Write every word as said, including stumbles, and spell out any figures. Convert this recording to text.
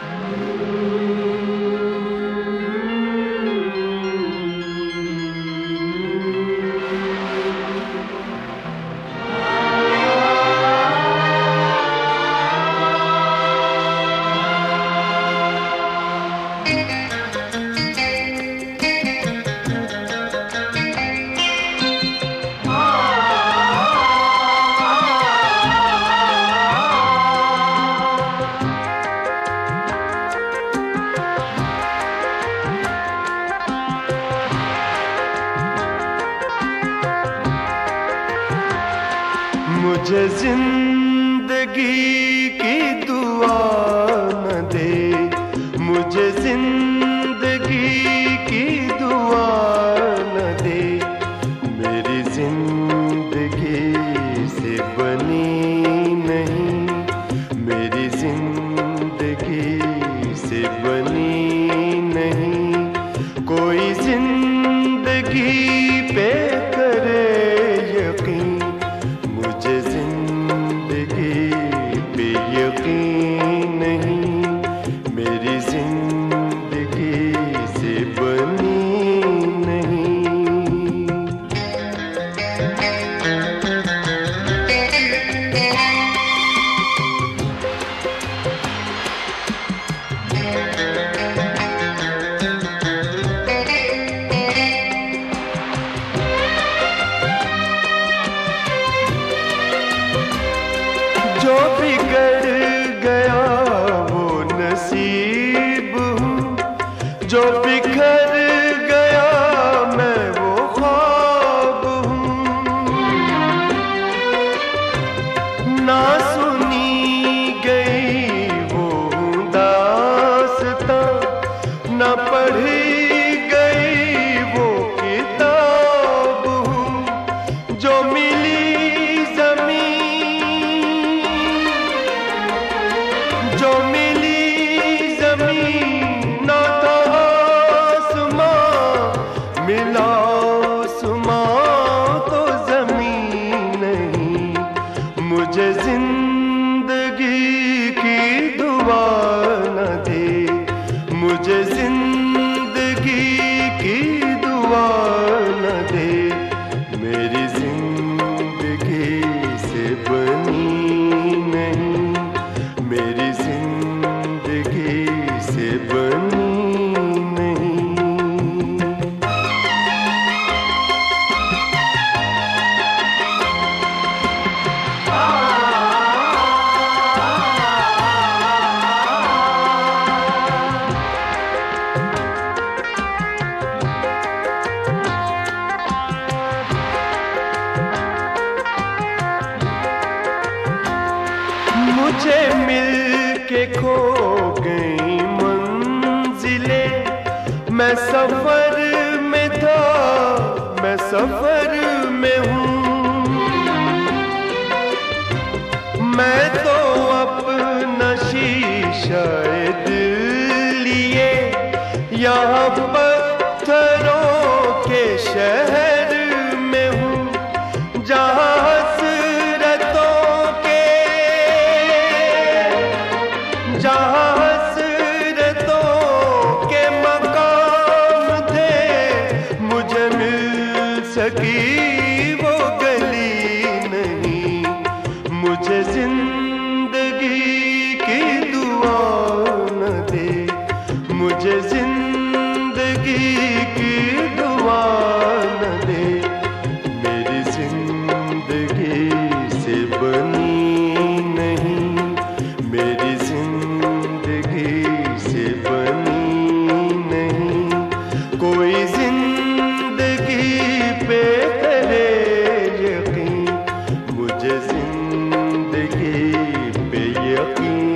मुझे जिंदगी की दुआ न दे, मुझे जिंदगी की दुआ न दे। मेरी जिंदगी से बनी नहीं, मेरी जिंदगी से बनी नहीं। कोई जिंदगी पे करे यकीन, मुझे जिंदगी पे यकीन नहीं। मेरी जिंदगी से बनी नहीं। जो बिगड़ गया वो नसीब हूँ, जो बिखर गया मैं वो ख्वाब हूँ। ना सुनी गई वो दास्तां, ना पढ़ी गई वो किताब हूँ। जो मिली जो मिली जमीन ना था आसमां, मिला आसमां तो जमीन नहीं। मुझे जिंदगी की दुआ न दे, मुझे जिंदगी की दुआ न दे। मेरी जिंदगी से बनी नहीं, मेरी जिंदगी से बनी नहीं। मुझे मिल के खो गई मंजिलें, मैं सफर में था, मैं सफर में हूँ। मैं तो अपना शीशा दिल लिए यहाँ पत्थरों के शहर में हूँ, जहाँ जहाँ हसरतों के मकाम थे। मुझे मिल सकी वो गली नहीं, मुझे जिंदगी की दुआ न दे, मुझे जिंदगी की दुआ न दे। मेरी जिंदगी से बनी नहीं, मेरी जिंदगी से बनी नहीं। कोई जिंदगी पे करे यकीन, मुझे जिंदगी पे यकीन